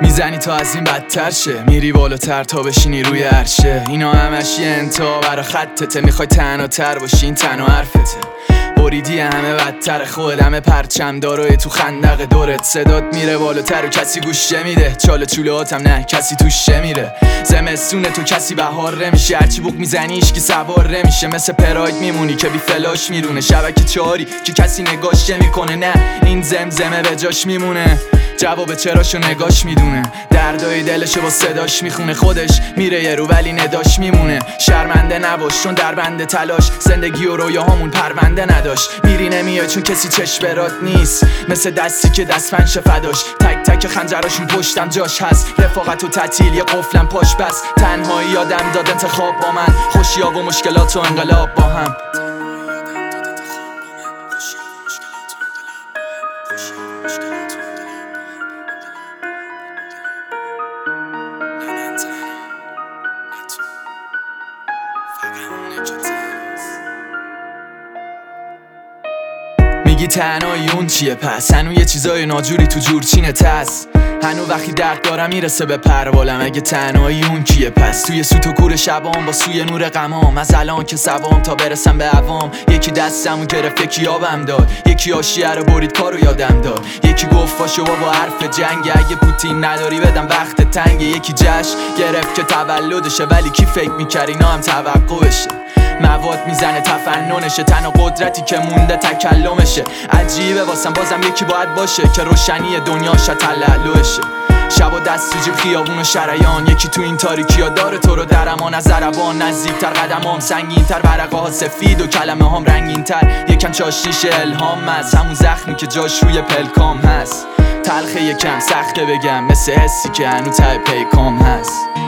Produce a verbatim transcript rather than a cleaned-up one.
میزنی تا از این بدتر شه، میری بالاتر تا بشینی روی عرشه. اینا همش یه انتها برا خطته، میخوای تنها تر باشی این تنها حرفته. بریدی همه بدتر، خود همه پرچم دارای تو خندق دورت. صدات میره بالاتر و کسی گوشه میده، چاله چوله هاتم نه کسی توشه میره. زمستون تو کسی بهار نمیشه، هرچی بوق میزنی ایشکی سوار نمیشه. مثل پراید میمونی که بی فلاش میرونه، شبکه چاری که کسی نگاش میکنه. نه این زمزمه به جاش میمونه، جواب چراشو نگاش میدونه. دردای دلشو با صداش میخونه، خودش میره یه رو ولی نداش میمونه. شرمنده نباش چون در بند تلاش، زندگی و رویاهامون پرونده نداشت. میری نمیای چون کسی چشم برات نیست، مثل دستی که دست فنش فداش. تک تک خنجراشون پشتم جاش هست، رفاقت و تعطیل یه قفلم پاش بس. تنهایی یادم داد انتخاب با من، خوشیاب و مشکلات و انقلاب با هم. میگی تنهایی اون چیه پس؟ هنو یه چیزای ناجوری تو جورچینت هست. هنو وقتی درد دارم میرسه به پروالم. اگه تنهایی اون کیه پس؟ توی سوت و کور شبام با سوی نور غمام، از الان که سوام تا برسم به عوام. یکی دستمو گرفت یکی آبم داد، یکی آشیه رو برید کارو یادم داد. یکی گفت پاشو بابا حرف جنگ، اگه پوتین نداری بدم وقت تنگه. یکی جشن گرفت که تولدشه، ولی کی فکر میکرد اینا هم توقعشه. مواد میزنه تفننشه، تنها قدرتی که مونده تکلمشه. عجیبه واسم بازم یکی باید باشه که روشنی دنیاش تلالوشه. شب و دست تو جیب خیابون و شریان، یکی تو این تاریکی ها داره تو رو در امان. از عربان نزدیکتر، قدمام سنگینتر، ورقه ها سفید و کلمه هام رنگینتر. یکم چاشنیش الهام هست، همون زخمی که جاش روی پلکام هست. تلخه یکم سخته بگم، مثل حسی که هنو ته پیکام هست.